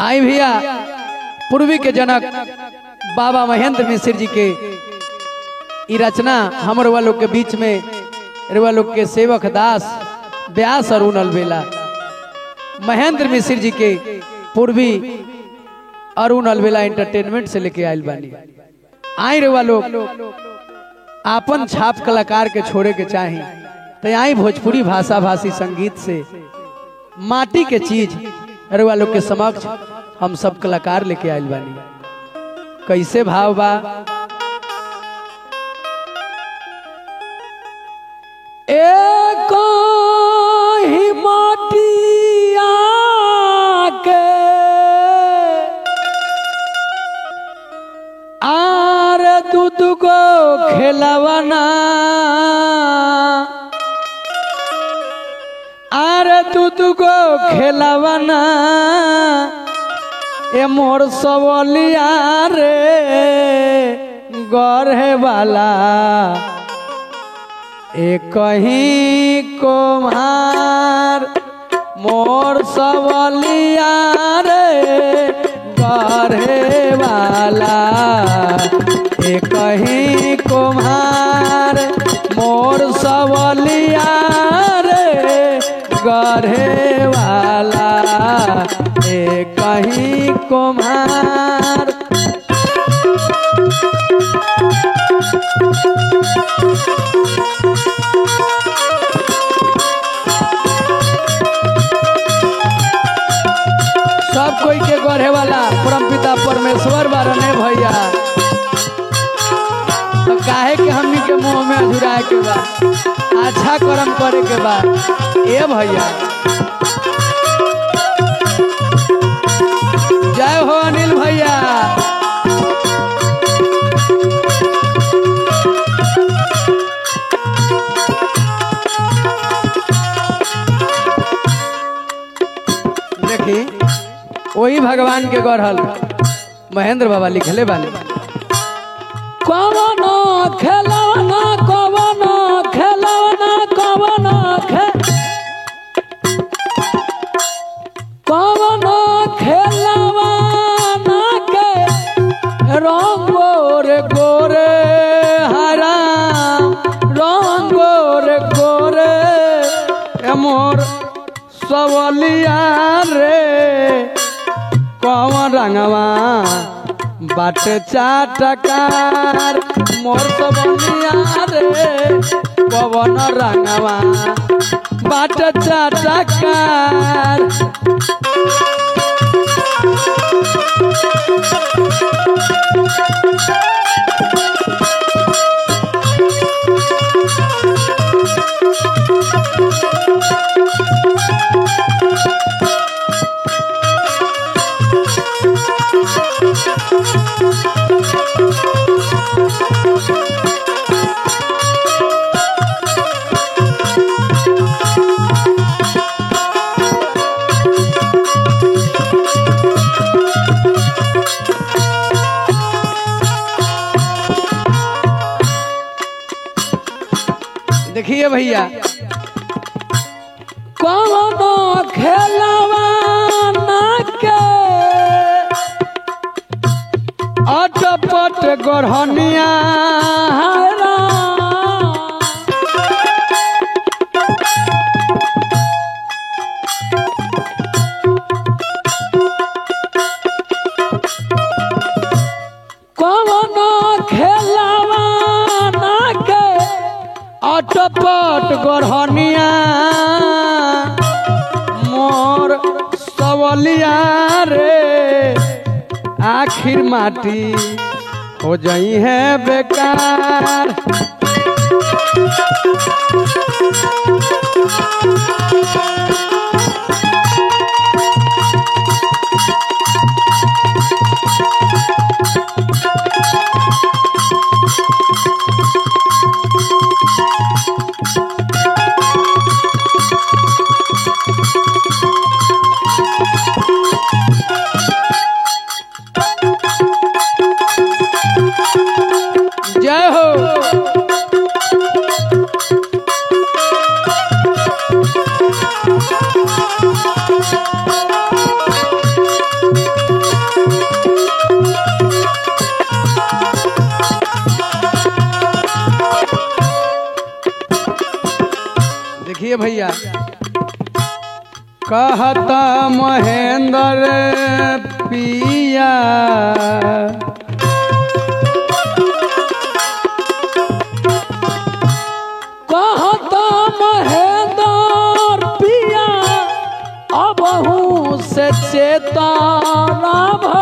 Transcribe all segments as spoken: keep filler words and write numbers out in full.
आई भैया पूर्वी के जनक बाबा महेंद्र मिश्र जी के ई रचना हमर वालों के बीच में रुआ लोग के सेवक दास व्यास अरुण अलबेला महेंद्र मिश्र जी के पूर्वी अरुण अलबेला एंटरटेनमेंट से लेके आयल बानी। आई रुआ लोग आपन छाप कलाकार के छोड़े के चाही तो आई भोजपुरी भाषा भाषी संगीत से माटी के चीज रुआ लोग के समक्ष हम सब कलाकार लेके आयल बानी। कैसे भाव बा एक ही माटिया के आर दूध को खिलवना आर दूध को खिलवना ए मोर सवलिया रे गढ़े वाला एक कहीं कुम्हार मोर सवलिया रे गढ़े वाला एक कहीं कुम्हार मोर सवलिया रे गढ़े वाला एक कहीं कुम्हार। सब कोई के गढ़े वाला परम पिता परमेश्वर बारने भैया तो काहे के हमनी के मुंह में अधुराए के बा अच्छा कर्म करे के बा ए भैया। जय हो अनिल भैया। देखी वही भगवान के गढ़ल महेंद्र बाबा लिखले बानी। कवनो खेलवना कवनो खेलवना कवनो खे कवनो खेलवना के रंग गोरे गोरे हरा रंग गोरे गोरे मोर सवलिया रे कौन रंगवा बाट चाटकार मोर सवलिया रे कौन रंगवा बाट चाटकार। देखिए भैया कौनो खेलवाना के अटपट गढ़निया कौनो खेलवाना के अटपट गढ़निया मोर सवलिया रे आखिर माटी हो जाई है बेकार। जय हो। देखिए भैया कहता महेंद्र पिया कहता महेंद्र पिया अबहू से चेतना भो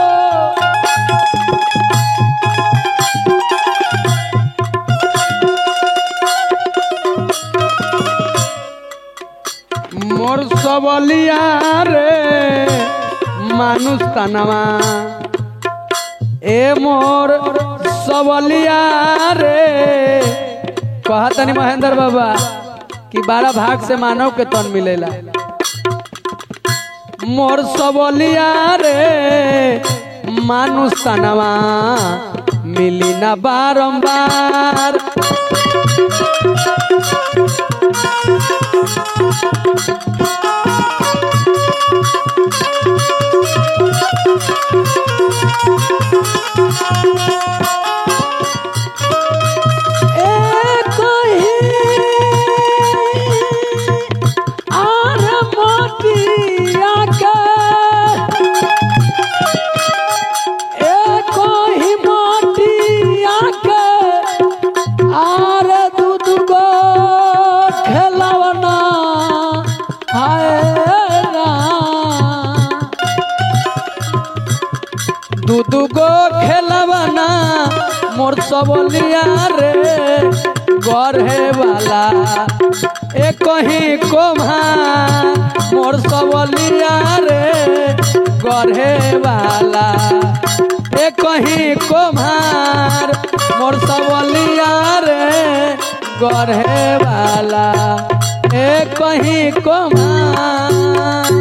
मोर सबलिया रे मानुष तनवा ए मोर सबलिया रे कहतनी महेंद्र बाबा कि बारह भाग से मानव के तन मिलेला मोर सबलिया रे मानुष तनवा मिली ना बारंबार दूगो खेलवाना मोर सबलिया रे गढ़े वाला एक ही कोम्हा मोर सबलिया रे गढ़े वाला एक ही कोम्हार मोर सबलिया रे गढ़े वाला एक ही कोम्हार।